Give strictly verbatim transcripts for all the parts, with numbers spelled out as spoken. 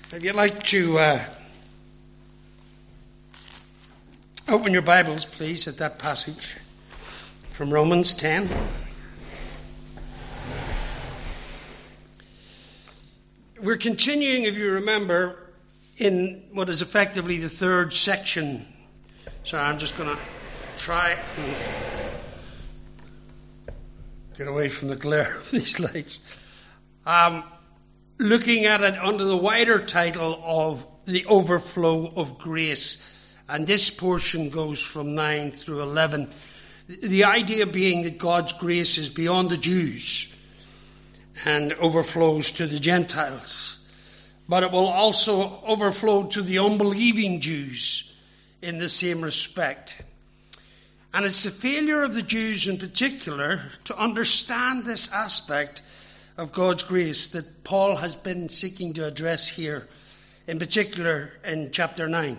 If you'd like to uh, open your Bibles, please, at that passage from Romans ten. We're continuing, if you remember, in what is effectively the third section. So I'm just going to try and get away from the glare of these lights. Um, looking at it under the wider title of the overflow of grace. And this portion goes from nine through eleven. The idea being that God's grace is beyond the Jews and overflows to the Gentiles. But it will also overflow to the unbelieving Jews in the same respect. And it's the failure of the Jews in particular to understand this aspect of God's grace that Paul has been seeking to address here, in particular in chapter nine.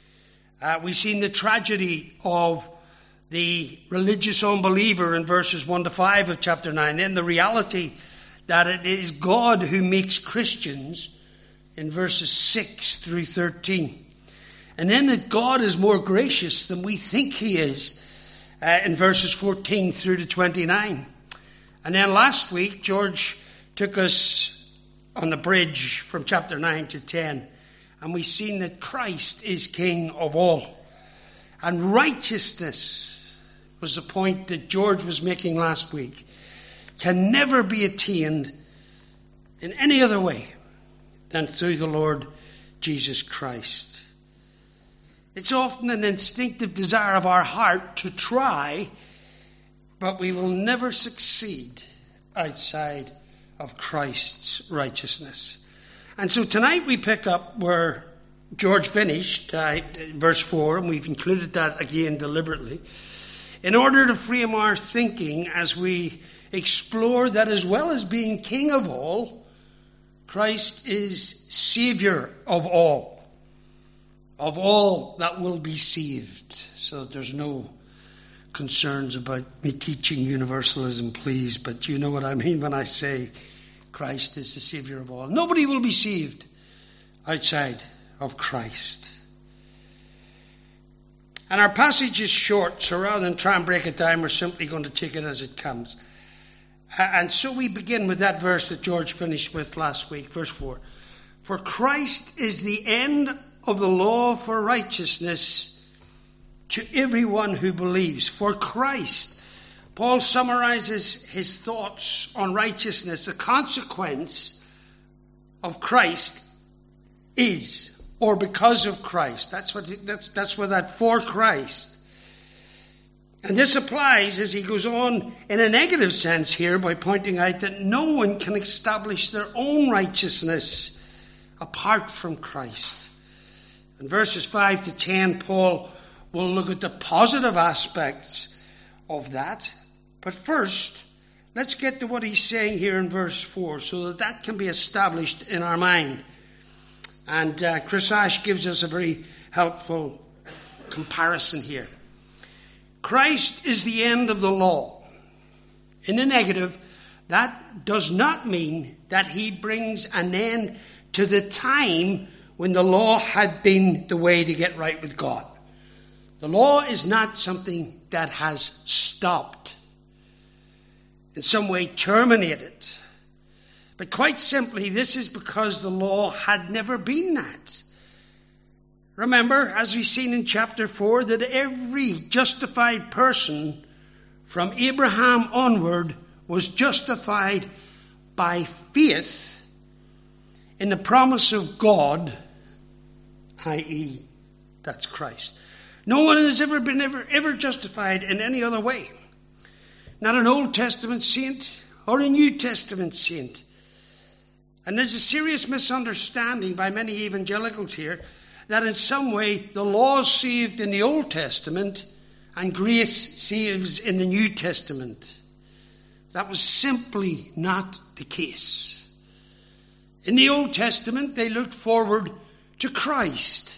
Uh, we've seen the tragedy of the religious unbeliever in verses one to five of chapter nine, then the reality that it is God who makes Christians in verses six through thirteen. And then that God is more gracious than we think he is uh, in verses fourteen through to twenty-nine. And then last week, George took us on the bridge from chapter nine to ten, and we've seen that Christ is King of all. And righteousness was the point that George was making last week, can never be attained in any other way than through the Lord Jesus Christ. It's often an instinctive desire of our heart to try, but we will never succeed outside of Christ's righteousness. And so tonight we pick up where George finished, uh, verse four, and we've included that again deliberately, in order to frame our thinking as we explore that as well as being King of all, Christ is Saviour of all, of all that will be saved. So there's no concerns about me teaching universalism, please, but you know what I mean when I say Christ is the Saviour of all. Nobody will be saved outside of Christ. And our passage is short, so rather than try and break it down, we're simply going to take it as it comes. And so we begin with that verse that George finished with last week, verse four. For Christ is the end of the law for righteousness to everyone who believes. For Christ, Paul summarizes his thoughts on righteousness. The consequence of Christ is, or because of Christ. That's what that's that's where that for Christ. And this applies as he goes on in a negative sense here by pointing out that no one can establish their own righteousness apart from Christ. In verses five to ten, Paul will look at the positive aspects of that. But first, let's get to what he's saying here in verse four so that that can be established in our mind. And uh, Chris Ash gives us a very helpful comparison here. Christ is the end of the law. In the negative, that does not mean that he brings an end to the time when the law had been the way to get right with God. The law is not something that has stopped, in some way terminated. But quite simply, this is because the law had never been that. Remember, as we've seen in chapter four, that every justified person from Abraham onward was justified by faith in the promise of God, that is, that's Christ. No one has ever been ever, ever justified in any other way. Not an Old Testament saint or a New Testament saint. And there's a serious misunderstanding by many evangelicals here that in some way the law saved in the Old Testament and grace saves in the New Testament. That was simply not the case. In the Old Testament, they looked forward to Christ.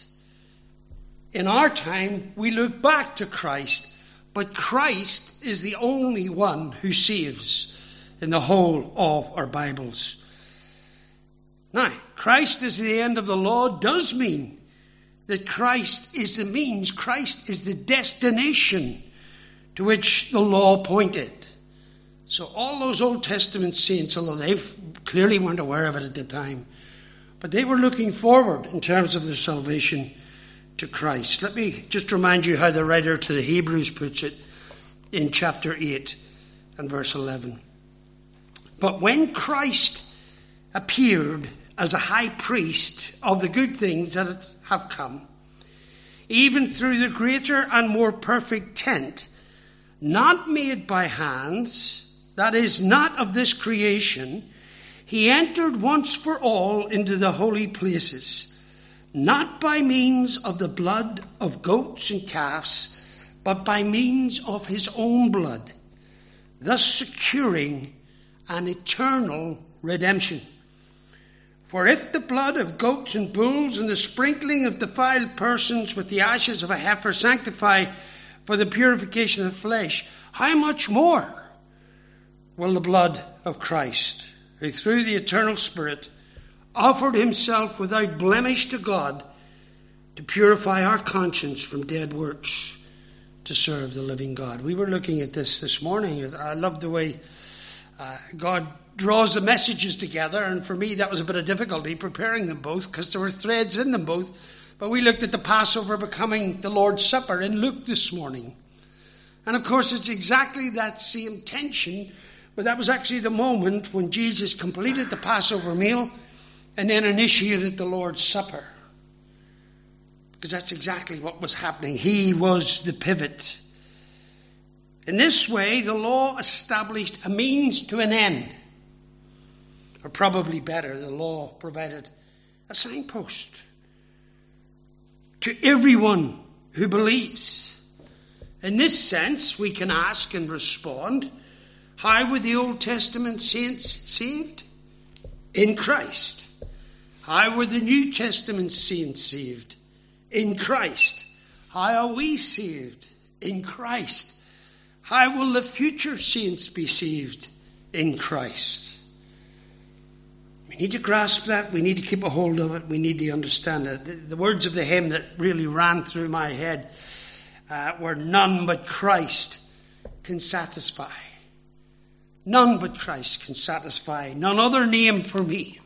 In our time, we look back to Christ, but Christ is the only one who saves in the whole of our Bibles. Now, Christ is the end of the law does mean that Christ is the means, Christ is the destination to which the law pointed. So all those Old Testament saints, although they clearly weren't aware of it at the time, but they were looking forward in terms of their salvation to Christ. Let me just remind you how the writer to the Hebrews puts it in chapter eight and verse eleven. But when Christ appeared as a high priest of the good things that have come, even through the greater and more perfect tent, not made by hands, that is, not of this creation, he entered once for all into the holy places, not by means of the blood of goats and calves, but by means of his own blood, thus securing an eternal redemption. For if the blood of goats and bulls and the sprinkling of defiled persons with the ashes of a heifer sanctify for the purification of the flesh, how much more will the blood of Christ, who through the eternal Spirit offered himself without blemish to God, to purify our conscience from dead works, to serve the living God. We were looking at this this morning. I love the way uh, God draws the messages together, and for me that was a bit of difficulty preparing them both because there were threads in them both. But we looked at the Passover becoming the Lord's Supper in Luke this morning. And of course it's exactly that same tension, but that was actually the moment when Jesus completed the Passover meal and then initiated the Lord's Supper. Because that's exactly what was happening. He was the pivot. In this way, the law established a means to an end. Or probably better, the law provided a signpost to everyone who believes. In this sense, we can ask and respond, how were the Old Testament saints saved? In Christ. How were the New Testament saints saved? In Christ. How are we saved? In Christ. How will the future saints be saved? In Christ. We need to grasp that. We need to keep a hold of it. We need to understand it. The, the words of the hymn that really ran through my head uh, were, none but Christ can satisfy. None but Christ can satisfy. None other name for me.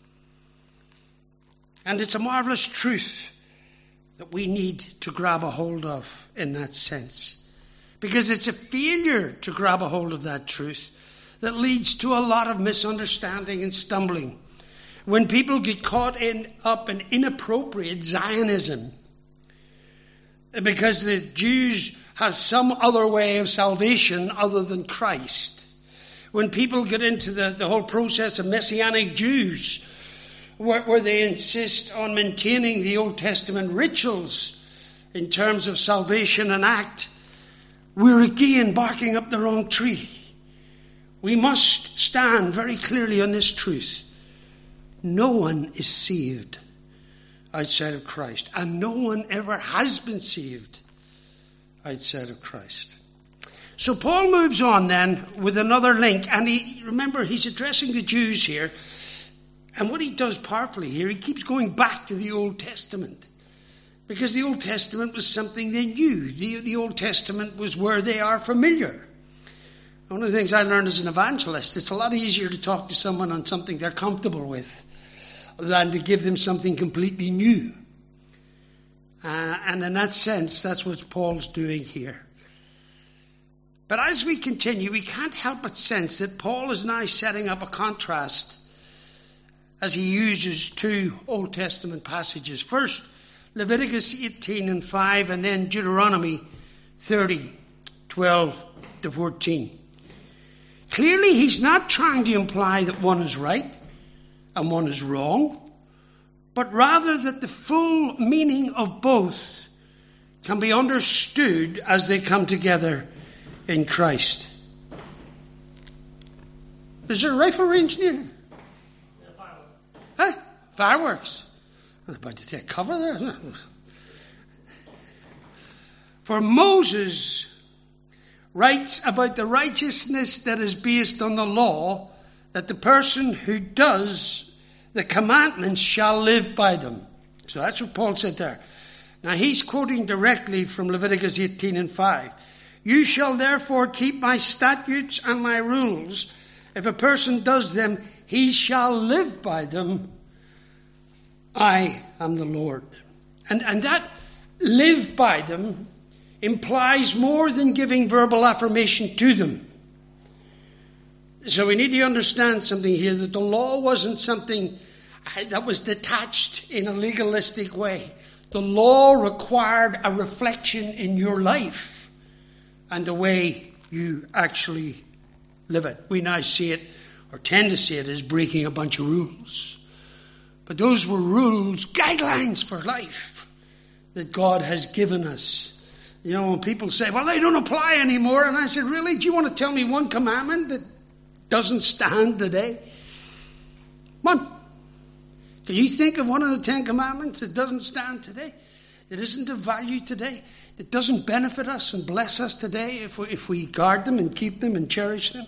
And it's a marvelous truth that we need to grab a hold of in that sense. Because it's a failure to grab a hold of that truth that leads to a lot of misunderstanding and stumbling. When people get caught in, up in inappropriate Zionism, because the Jews have some other way of salvation other than Christ. When people get into the, the whole process of Messianic Jews, where, where they insist on maintaining the Old Testament rituals in terms of salvation and act, we're again barking up the wrong tree. We must stand very clearly on this truth. No one is saved outside of Christ, and no one ever has been saved outside of Christ. So Paul moves on then with another link, and he remember he's addressing the Jews here, and what he does powerfully here, he keeps going back to the Old Testament, because the Old Testament was something they knew. The, the Old Testament was where they are familiar. One of the things I learned as an evangelist, it's a lot easier to talk to someone on something they're comfortable with than to give them something completely new. Uh, and in that sense, that's what Paul's doing here. But as we continue, we can't help but sense that Paul is now setting up a contrast as he uses two Old Testament passages. First, Leviticus eighteen and five, and then Deuteronomy thirty, twelve to fourteen. Clearly, he's not trying to imply that one is right and one is wrong, but rather that the full meaning of both can be understood as they come together in Christ. Is there a rifle range near? Fireworks. Huh? Fireworks. I was about to take cover there. For Moses writes about the righteousness that is based on the law, that the person who does the commandments shall live by them. So that's what Paul said there. Now he's quoting directly from Leviticus eighteen and five. You shall therefore keep my statutes and my rules. If a person does them, he shall live by them. I am the Lord. And, and that live by them implies more than giving verbal affirmation to them. So we need to understand something here, that the law wasn't something that was detached in a legalistic way. The law required a reflection in your life and the way you actually live it. We now see it, or tend to see it, as breaking a bunch of rules. But those were rules, guidelines for life that God has given us. You know, when people say, well, they don't apply anymore. And I said, really? Do you want to tell me one commandment that doesn't stand today? One. Can you think of one of the Ten Commandments that doesn't stand today? That isn't of value today? That doesn't benefit us and bless us today if we, if we guard them and keep them and cherish them?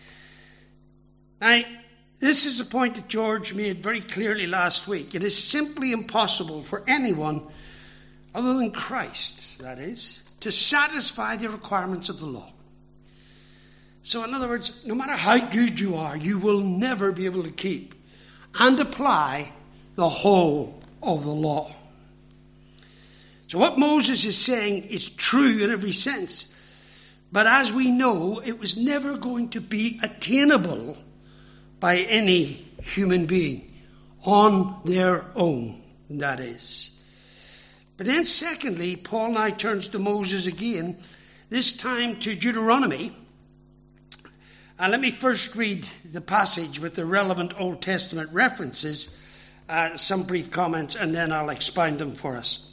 Now, this is a point that George made very clearly last week. It is simply impossible for anyone other than Christ, that is, to satisfy the requirements of the law. So in other words, no matter how good you are, you will never be able to keep and apply the whole of the law. So what Moses is saying is true in every sense. But as we know, it was never going to be attainable by any human being on their own, that is. But then secondly, Paul now turns to Moses again, this time to Deuteronomy. And let me first read the passage with the relevant Old Testament references, uh, some brief comments, and then I'll expound them for us.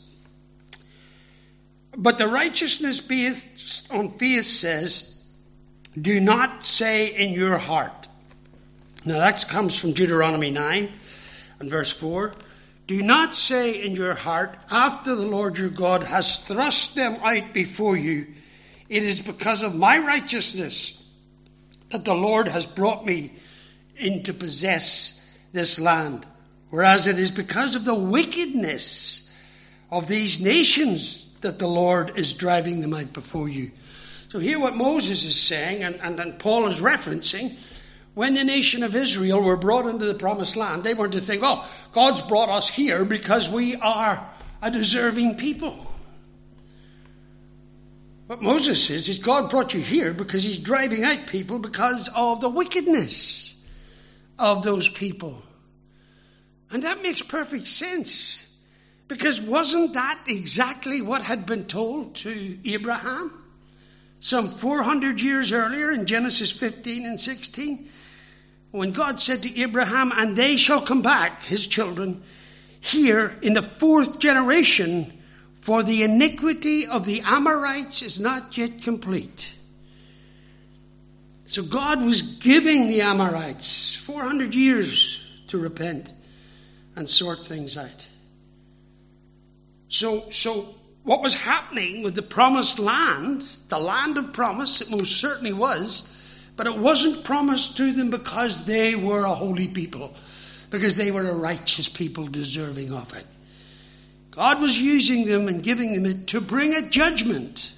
But the righteousness based on faith says, do not say in your heart. Now that comes from Deuteronomy nine and verse four. Do not say in your heart, after the Lord your God has thrust them out before you, it is because of my righteousness that the Lord has brought me in to possess this land. Whereas it is because of the wickedness of these nations that the Lord is driving them out before you. So hear what Moses is saying, and, and, and Paul is referencing. When the nation of Israel were brought into the promised land, they weren't to think, oh, God's brought us here because we are a deserving people. What Moses says is God brought you here because he's driving out people because of the wickedness of those people. And that makes perfect sense. Because wasn't that exactly what had been told to Abraham some four hundred years earlier in Genesis fifteen and sixteen? When God said to Abraham, and they shall come back, his children, here in the fourth generation, for the iniquity of the Amorites is not yet complete. So God was giving the Amorites four hundred years to repent and sort things out. So, so what was happening with the promised land, the land of promise, it most certainly was, but it wasn't promised to them because they were a holy people, because they were a righteous people deserving of it. God was using them and giving them it to bring a judgment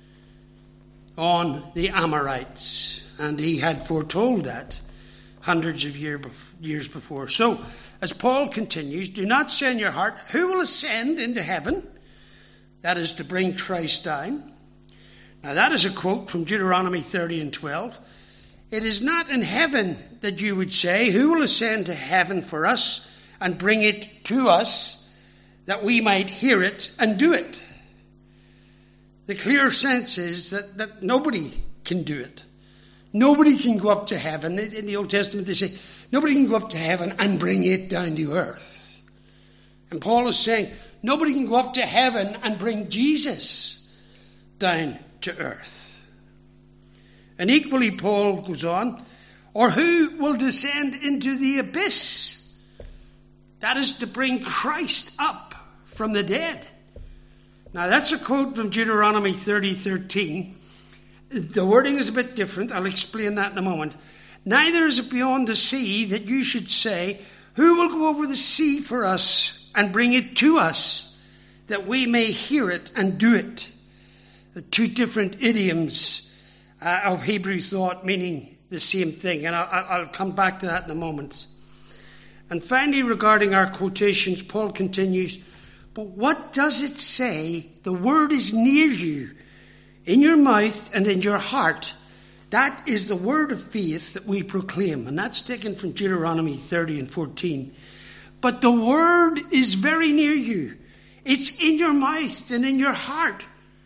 on the Amorites. And he had foretold that hundreds of year, years before. So, as Paul continues, do not say in your heart, who will ascend into heaven? That is to bring Christ down. Now that is a quote from Deuteronomy thirty and twelve. It is not in heaven that you would say, who will ascend to heaven for us and bring it to us that we might hear it and do it. The clear sense is that, that nobody can do it. Nobody can go up to heaven. In the Old Testament they say, nobody can go up to heaven and bring it down to earth. And Paul is saying, nobody can go up to heaven and bring Jesus down to earth. And equally, Paul goes on, or who will descend into the abyss? That is to bring Christ up from the dead. Now that's a quote from Deuteronomy thirty thirteen. The wording is a bit different. I'll explain that in a moment. Neither is it beyond the sea that you should say, Who will go over the sea for us and bring it to us, that we may hear it and do it? The two different idioms uh, of Hebrew thought meaning the same thing, and I'll, I'll come back to that in a moment. And finally, regarding our quotations, Paul continues, but what does it say? The word is near you, in your mouth and in your heart. That is the word of faith that we proclaim. And that's taken from Deuteronomy thirty and fourteen. But the word is very near you. It's in your mouth and in your heart,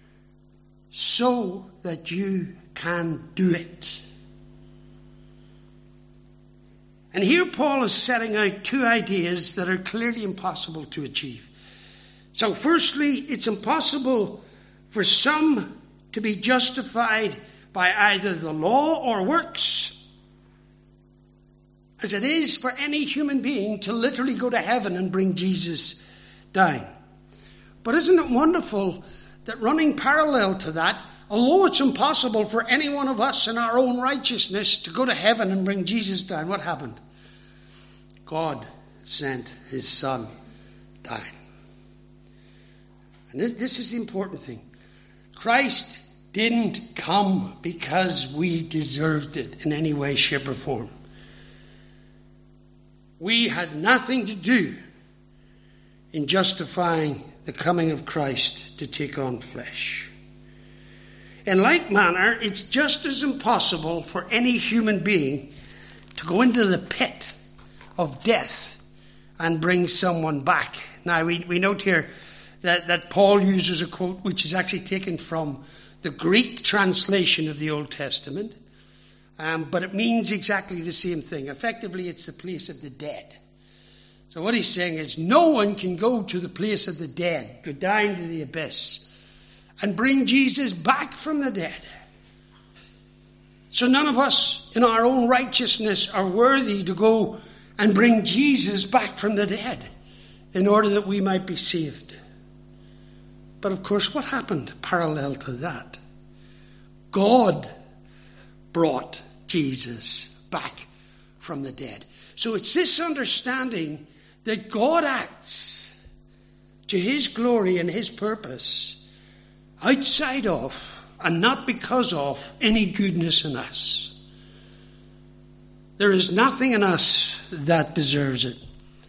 so that you can do it. And here Paul is setting out two ideas that are clearly impossible to achieve. So firstly, it's impossible for some to be justified by either the law or works, as it is for any human being to literally go to heaven and bring Jesus down. But isn't it wonderful that running parallel to that, although it's impossible for any one of us in our own righteousness to go to heaven and bring Jesus down, what happened? God sent his Son down. And this, this is the important thing. Christ didn't come because we deserved it in any way, shape, or form. We had nothing to do in justifying the coming of Christ to take on flesh. In like manner, it's just as impossible for any human being to go into the pit of death and bring someone back. Now, we, we note here that, that Paul uses a quote which is actually taken from the Greek translation of the Old Testament, um, but it means exactly the same thing. Effectively, it's the place of the dead. So what he's saying is no one can go to the place of the dead, go down to the abyss, and bring Jesus back from the dead. So none of us in our own righteousness are worthy to go and bring Jesus back from the dead in order that we might be saved. But of course, what happened parallel to that? God brought Jesus back from the dead. So it's this understanding that God acts to his glory and his purpose outside of and not because of any goodness in us. There is nothing in us that deserves it.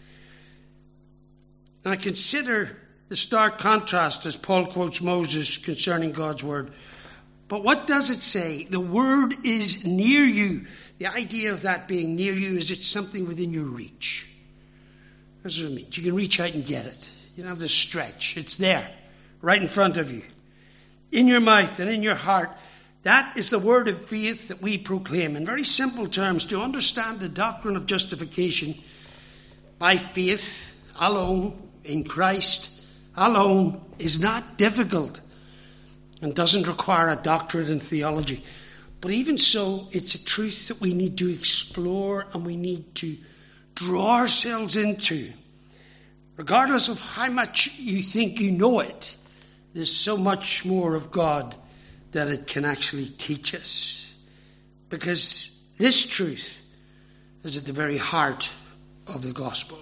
Now consider the stark contrast as Paul quotes Moses concerning God's word. But what does it say? The word is near you. The idea of that being near you is it's something within your reach. That's what it means. You can reach out and get it. You don't have to stretch. It's there, right in front of you. In your mouth and in your heart. That is the word of faith that we proclaim. In very simple terms, to understand the doctrine of justification by faith alone, in Christ alone, is not difficult and doesn't require a doctorate in theology. But even so, it's a truth that we need to explore and we need to draw ourselves into. Regardless of how much you think you know it, there's so much more of God that it can actually teach us. Because this truth is at the very heart of the gospel.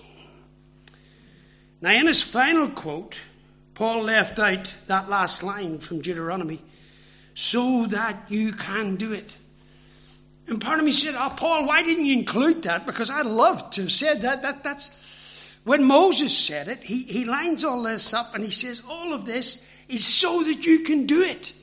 Now, in his final quote, Paul left out that last line from Deuteronomy, so that you can do it. And part of me said, oh, Paul, why didn't you include that? Because I'd love to have said that. that that's when Moses said it, he, he lines all this up and he says, all of this is so that you can do it.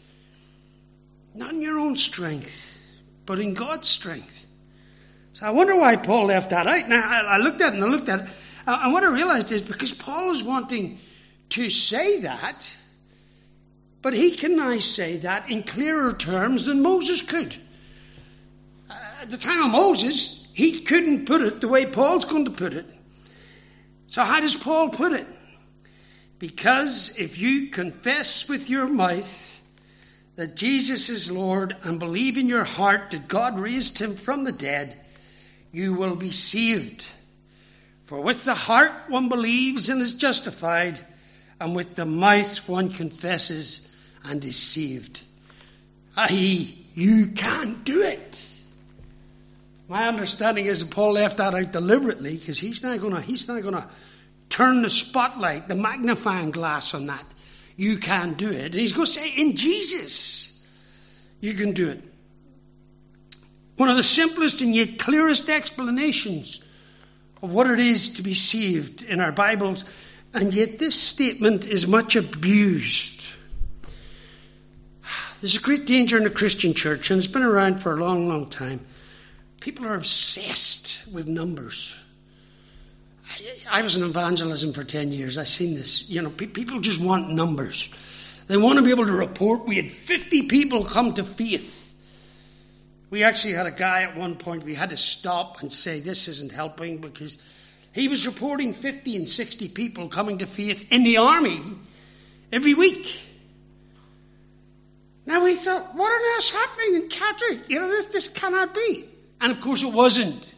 Not in your own strength, but in God's strength. So I wonder why Paul left that out. Now, I, I looked at it and I looked at it. And what I realized is because Paul is wanting to say that, but he can now say that in clearer terms than Moses could. Uh, at the time of Moses, he couldn't put it the way Paul's going to put it. So how does Paul put it? Because if you confess with your mouth that Jesus is Lord and believe in your heart that God raised him from the dead, you will be saved. For with the heart one believes and is justified, and with the mouth one confesses and is saved. that is, you can do it. My understanding is that Paul left that out deliberately because he's not going to he's not going to turn the spotlight, the magnifying glass on that. You can do it. And he's going to say, in Jesus, you can do it. One of the simplest and yet clearest explanations of what it is to be saved in our Bibles, and yet this statement is much abused. There's a great danger in the Christian church, and it's been around for a long, long time. People are obsessed with numbers. I, I was in evangelism for ten years. I've seen this. You know, pe- people just want numbers. They want to be able to report, we had fifty people come to faith. We actually had a guy at one point, we had to stop and say, this isn't helping, because he was reporting fifty and sixty people coming to faith in the army every week. Now we thought, what on earth's happening in Catholic? You know, this, this cannot be. And of course it wasn't.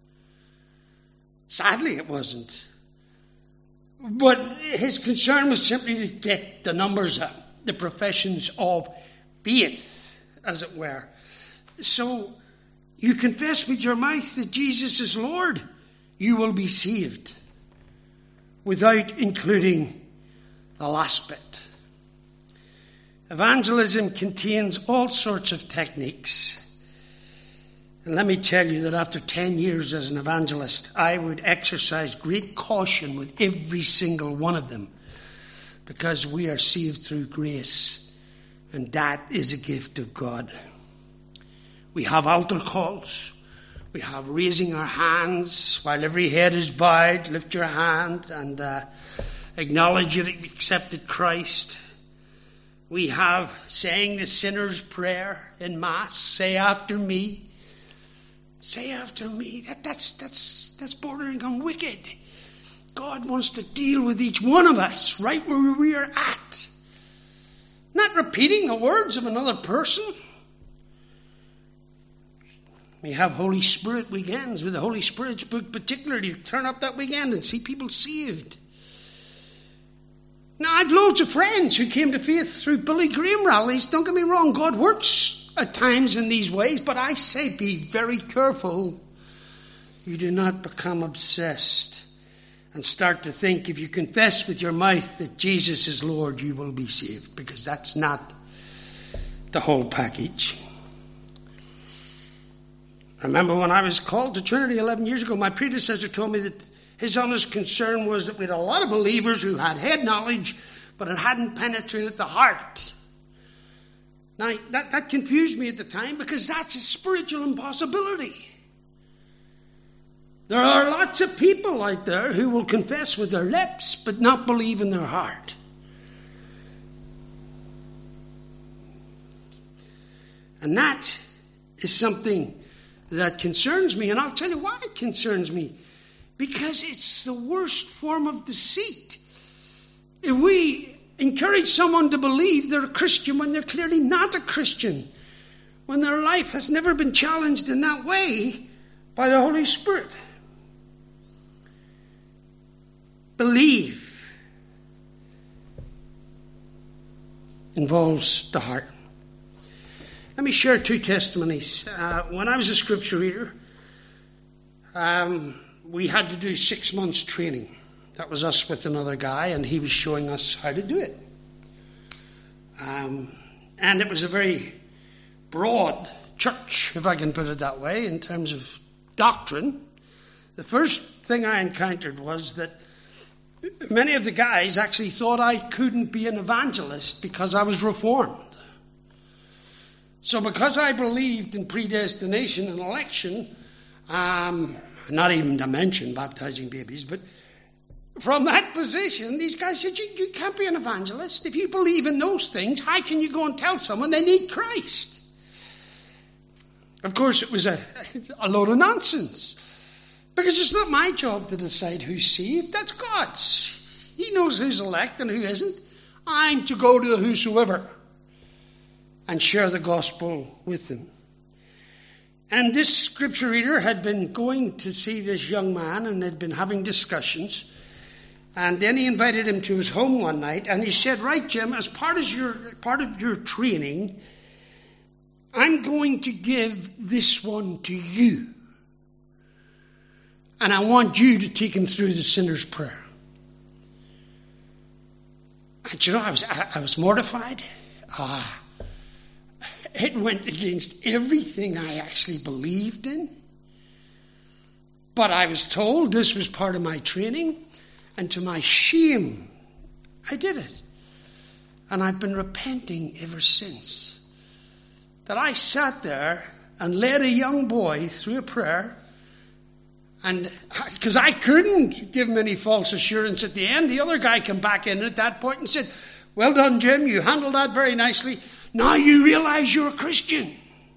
Sadly it wasn't. But his concern was simply to get the numbers up, the professions of faith, as it were. So you confess with your mouth that Jesus is Lord, you will be saved, without including the last bit. Evangelism contains all sorts of techniques. And let me tell you that after ten years as an evangelist, I would exercise great caution with every single one of them, because we are saved through grace, and that is a gift of God. We have altar calls. We have raising our hands while every head is bowed. Lift your hand and uh, acknowledge that you've accepted Christ. We have saying the sinner's prayer in Mass. Say after me. Say after me. That, that's, that's, that's bordering on wicked. God wants to deal with each one of us right where we are at. Not repeating the words of another person. We have Holy Spirit weekends with the Holy Spirit's book, particularly. Turn up that weekend and see people saved. Now, I've loads of friends who came to faith through Billy Graham rallies. Don't get me wrong, God works at times in these ways, but I say be very careful. You do not become obsessed and start to think if you confess with your mouth that Jesus is Lord, you will be saved, because that's not the whole package. I remember when I was called to Trinity eleven years ago, my predecessor told me that his honest concern was that we had a lot of believers who had head knowledge, but it hadn't penetrated the heart. Now, that, that confused me at the time, because that's a spiritual impossibility. There are lots of people out there who will confess with their lips, but not believe in their heart. And that is something that concerns me, and I'll tell you why it concerns me. Because it's the worst form of deceit. If we encourage someone to believe they're a Christian when they're clearly not a Christian, when their life has never been challenged in that way by the Holy Spirit. Believe involves the heart. Let me share two testimonies. Uh, when I was a scripture reader, um, we had to do six months training. That was us with another guy, and he was showing us how to do it. Um, and it was a very broad church, if I can put it that way, in terms of doctrine. The first thing I encountered was that many of the guys actually thought I couldn't be an evangelist because I was Reformed. So because I believed in predestination and election, um, not even to mention baptizing babies, but from that position, these guys said, you, you can't be an evangelist. If you believe in those things, how can you go and tell someone they need Christ? Of course, it was a, a load of nonsense. Because it's not my job to decide who's saved. That's God's. He knows who's elect and who isn't. I'm to go to whosoever and share the gospel with them. And this scripture reader had been going to see this young man and had been having discussions. And then he invited him to his home one night, and he said, right, Jim, as part of your, part of your training, I'm going to give this one to you. and I want you to take him through the sinner's prayer. And you know, I was, I, I was mortified. Ah, it went against everything I actually believed in. But I was told this was part of my training, and to my shame, I did it. And I've been repenting ever since. That I sat there and led a young boy through a prayer, and because I couldn't give him any false assurance at the end, the other guy came back in at that point and said, "Well done, Jim, you handled that very nicely. Now you realize you're a Christian."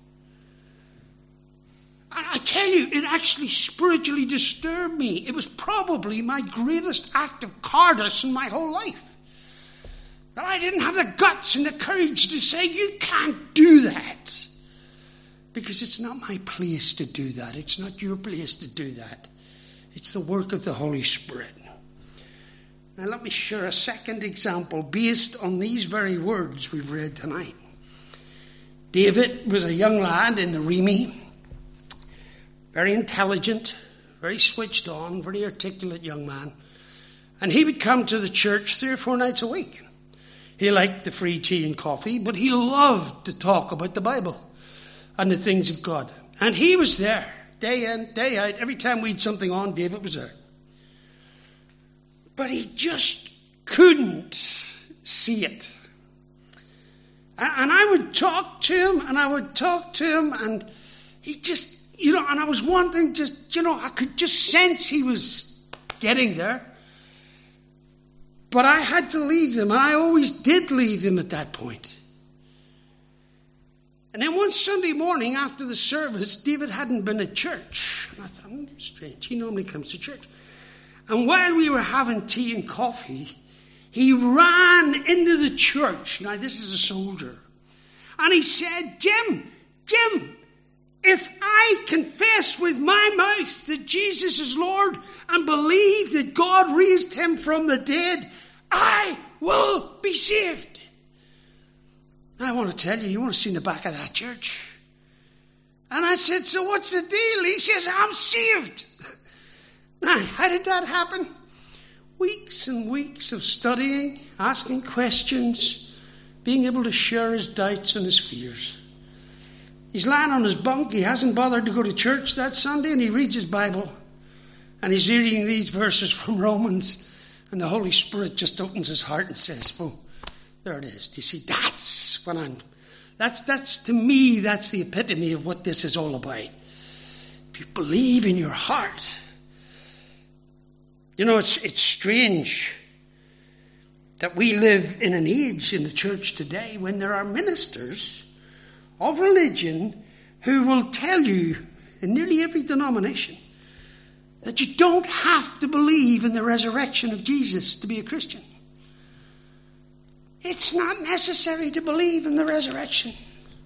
I tell you, it actually spiritually disturbed me. It was probably my greatest act of cowardice in my whole life. That I didn't have the guts and the courage to say, "You can't do that." Because it's not my place to do that. It's not your place to do that. It's the work of the Holy Spirit. Now let me share a second example based on these very words we've read tonight. David was a young lad in the Remy. Very intelligent, very switched on, very articulate young man. And he would come to the church three or four nights a week. He liked the free tea and coffee, but he loved to talk about the Bible and the things of God. And he was there, day in, day out. Every time we had something on, David was there. But he just couldn't see it. And I would talk to him, and I would talk to him, and he just... You know, and I was wanting to, you know, I could just sense he was getting there. But I had to leave them, and I always did leave them at that point. And then one Sunday morning after the service, David hadn't been at church. And I thought, hmm, strange, he normally comes to church. And while we were having tea and coffee, he ran into the church. Now, this is a soldier. And he said, Jim, Jim, if I confess with my mouth that Jesus is Lord and believe that God raised him from the dead, I will be saved. I want to tell you, you want to see in the back of that church. And I said, so what's the deal? He says, I'm saved. Now, how did that happen? Weeks and weeks of studying, asking questions, being able to share his doubts and his fears. He's lying on his bunk. He hasn't bothered to go to church that Sunday, and he reads his Bible. And he's reading these verses from Romans, and the Holy Spirit just opens his heart and says, oh, there it is. Do you see? That's when I'm, that's, that's to me, that's the epitome of what this is all about. If you believe in your heart. You know, it's, it's strange that we live in an age in the church today when there are ministers of religion who will tell you in nearly every denomination that you don't have to believe in the resurrection of Jesus to be a Christian. It's not necessary to believe in the resurrection.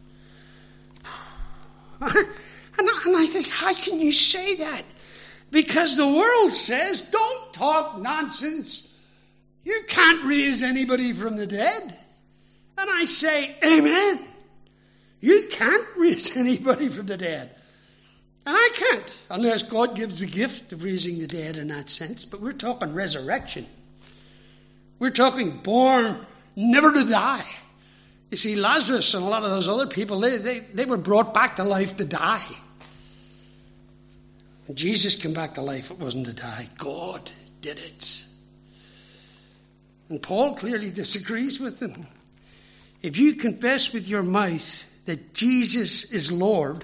And I, and I think, how can you say that? Because the world says, don't talk nonsense. You can't raise anybody from the dead. And I say, amen. You can't raise anybody from the dead. And I can't, unless God gives the gift of raising the dead in that sense. But we're talking resurrection. We're talking born never to die. You see, Lazarus and a lot of those other people, they, they, they were brought back to life to die. When Jesus came back to life, it wasn't to die. God did it. And Paul clearly disagrees with them. If you confess with your mouth that Jesus is Lord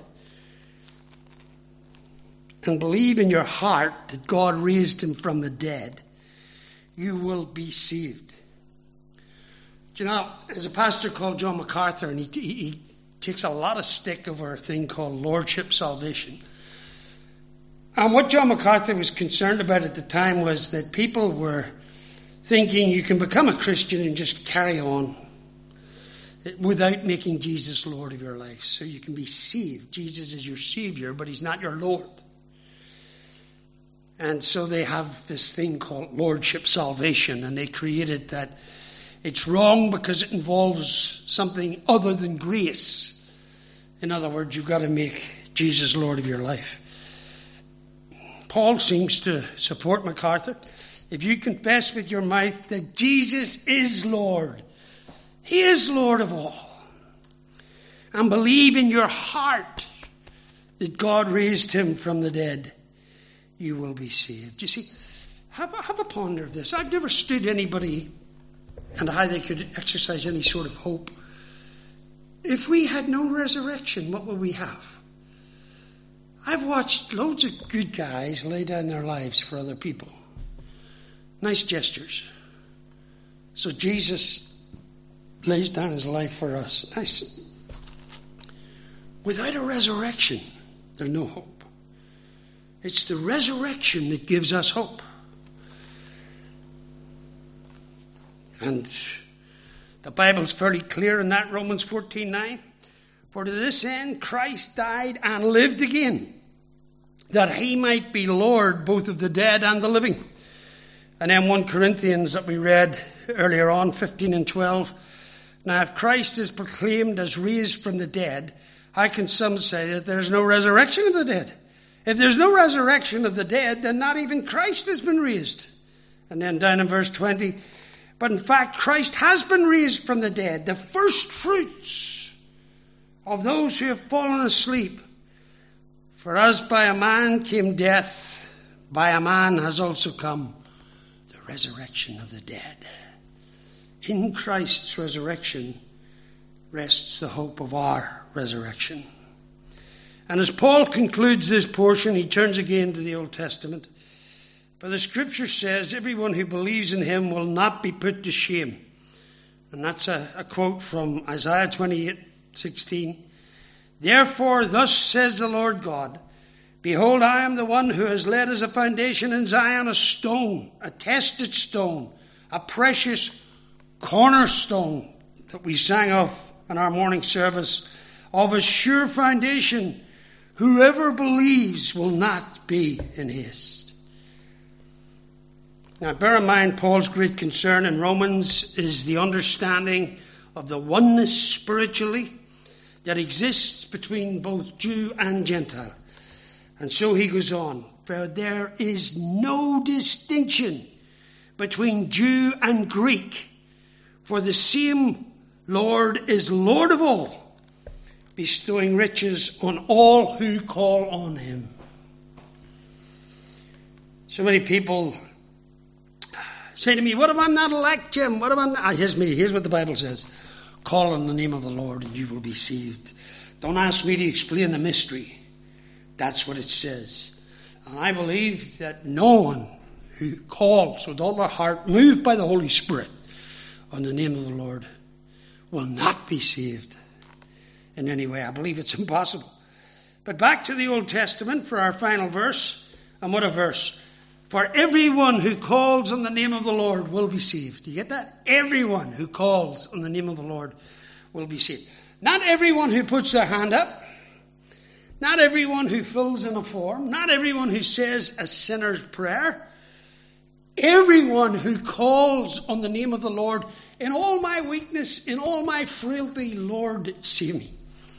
and believe in your heart that God raised him from the dead, you will be saved. Do you know, there's a pastor called John MacArthur, and he, he, he takes a lot of stick over a thing called Lordship Salvation. And what John MacArthur was concerned about at the time was that people were thinking you can become a Christian and just carry on without making Jesus Lord of your life. So you can be saved. Jesus is your Savior, but he's not your Lord. And so they have this thing called Lordship Salvation, and they created that it's wrong because it involves something other than grace. In other words, you've got to make Jesus Lord of your life. Paul seems to support MacArthur. If you confess with your mouth that Jesus is Lord, he is Lord of all, and believe in your heart that God raised him from the dead, you will be saved. You see, have a, have a ponder of this. I've never stood anybody and how they could exercise any sort of hope. If we had no resurrection, what would we have? I've watched loads of good guys lay down their lives for other people. Nice gestures. So Jesus lays down his life for us. Nice. Without a resurrection, there's no hope. It's the resurrection that gives us hope. And the Bible's fairly clear in that, Romans fourteen nine. For to this end Christ died and lived again, that he might be Lord both of the dead and the living. And then First Corinthians that we read earlier on, fifteen and twelve. Now if Christ is proclaimed as raised from the dead, how can some say that there's no resurrection of the dead? If there's no resurrection of the dead, then not even Christ has been raised. And then down in verse twenty, but in fact Christ has been raised from the dead, the first fruits of those who have fallen asleep. For as by a man came death, by a man has also come the resurrection of the dead. In Christ's resurrection rests the hope of our resurrection. And as Paul concludes this portion, he turns again to the Old Testament. For the scripture says, everyone who believes in him will not be put to shame. And that's a, a quote from Isaiah twenty-eight sixteen. Therefore, thus says the Lord God, behold, I am the one who has laid as a foundation in Zion a stone, a tested stone, a precious cornerstone that we sang of in our morning service, of a sure foundation. Whoever believes will not be in haste. Now, bear in mind, Paul's great concern in Romans is the understanding of the oneness spiritually that exists between both Jew and Gentile. And so he goes on, for there is no distinction between Jew and Greek, for the same Lord is Lord of all, bestowing riches on all who call on him. So many people say to me, what if I'm not elect, Jim? What if I'm not? Ah, here's me. Here's what the Bible says. Call on the name of the Lord and you will be saved. Don't ask me to explain the mystery. That's what it says. And I believe that no one who calls with all their heart, moved by the Holy Spirit, on the name of the Lord, will not be saved in any way. I believe it's impossible. But back to the Old Testament for our final verse. And what a verse. For everyone who calls on the name of the Lord will be saved. Do you get that? Everyone who calls on the name of the Lord will be saved. Not everyone who puts their hand up. Not everyone who fills in a form. Not everyone who says a sinner's prayer. Everyone who calls on the name of the Lord, in all my weakness, in all my frailty, Lord, save me.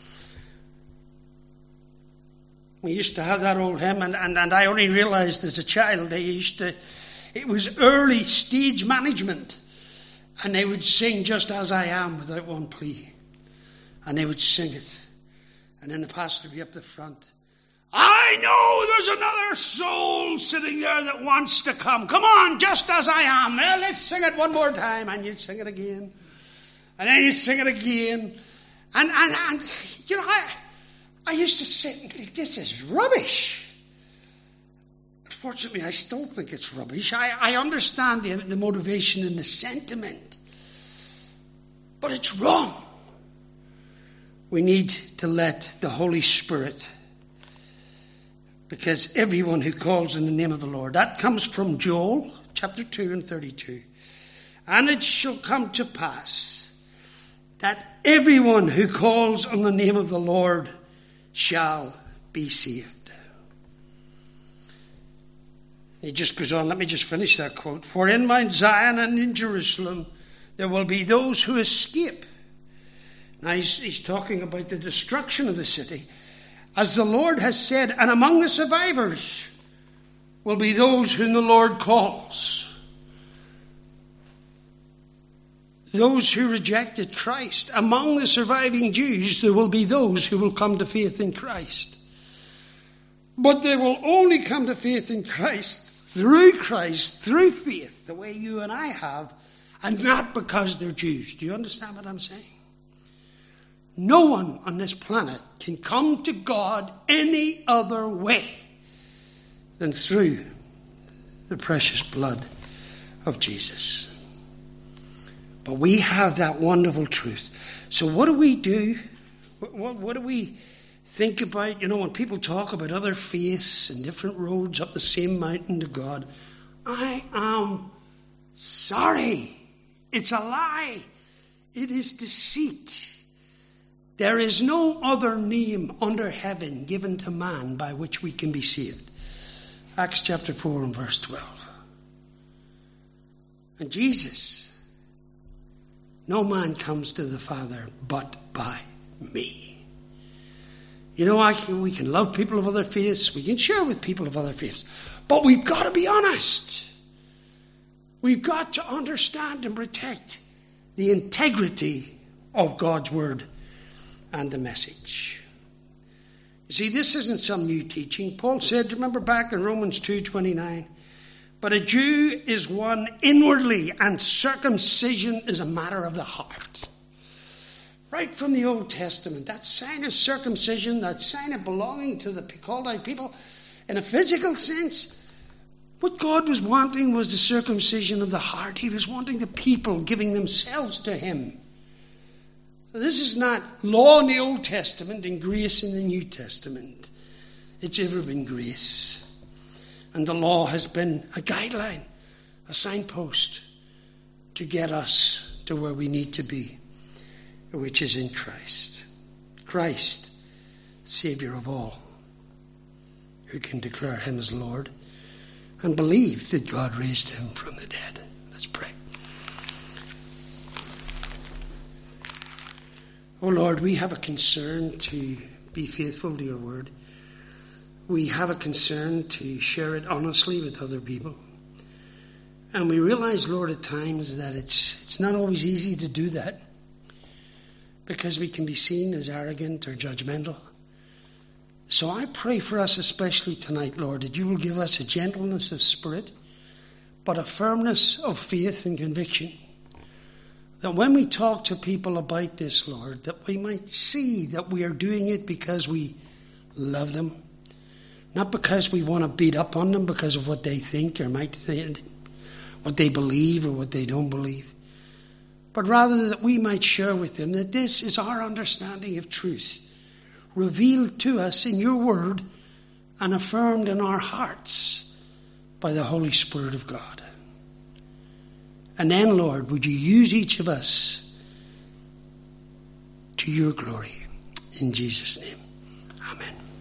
We used to have that old hymn, and, and, and I only realized as a child they used to, it was early stage management, and they would sing Just As I Am without one plea. And they would sing it. And then the pastor would be up the front. I know there's another soul sitting there that wants to come. Come on, just as I am. Well, let's sing it one more time. And you'd sing it again. And then you'd sing it again. And, and, and you know, I, I used to sit and think, this is rubbish. Fortunately, I still think it's rubbish. I, I understand the, the motivation and the sentiment. But it's wrong. We need to let the Holy Spirit, because everyone who calls in the name of the Lord, that comes from Joel chapter two and thirty-two. And it shall come to pass that everyone who calls on the name of the Lord shall be saved. He just goes on, let me just finish that quote. For in Mount Zion and in Jerusalem there will be those who escape. Now he's, he's talking about the destruction of the city. As the Lord has said, and among the survivors will be those whom the Lord calls. Those who rejected Christ. Among the surviving Jews, there will be those who will come to faith in Christ. But they will only come to faith in Christ, through Christ, through faith, the way you and I have, and not because they're Jews. Do you understand what I'm saying? No one on this planet can come to God any other way than through the precious blood of Jesus. But we have that wonderful truth. So what do we do? What, what, what do we think about? You know, when people talk about other faiths and different roads up the same mountain to God, I am sorry. It's a lie. It is deceit. There is no other name under heaven given to man by which we can be saved. Acts chapter four and verse twelve. And Jesus, no man comes to the Father but by me. You know, I can, we can love people of other faiths. We can share with people of other faiths. But we've got to be honest. We've got to understand and protect the integrity of God's word and the message. You see, this isn't some new teaching. Paul said, remember back in Romans two twenty-nine, but a Jew is one inwardly, and circumcision is a matter of the heart. Right from the Old Testament, that sign of circumcision, that sign of belonging to the called out people, in a physical sense, what God was wanting was the circumcision of the heart. He was wanting the people giving themselves to him. So this is not law in the Old Testament and grace in the New Testament. It's ever been grace. And the law has been a guideline, a signpost to get us to where we need to be, which is in Christ. Christ, Savior of all, who can declare him as Lord and believe that God raised him from the dead. Let's pray. Oh Lord, we have a concern to be faithful to your word. We have a concern to share it honestly with other people. And we realize, Lord, at times that it's it's not always easy to do that, because we can be seen as arrogant or judgmental. So I pray for us especially tonight, Lord, that you will give us a gentleness of spirit, but a firmness of faith and conviction. That when we talk to people about this, Lord, that we might see that we are doing it because we love them, not because we want to beat up on them because of what they think or might think, what they believe or what they don't believe, but rather that we might share with them that this is our understanding of truth, revealed to us in your word and affirmed in our hearts by the Holy Spirit of God. And then, Lord, would you use each of us to your glory. In Jesus' name, amen.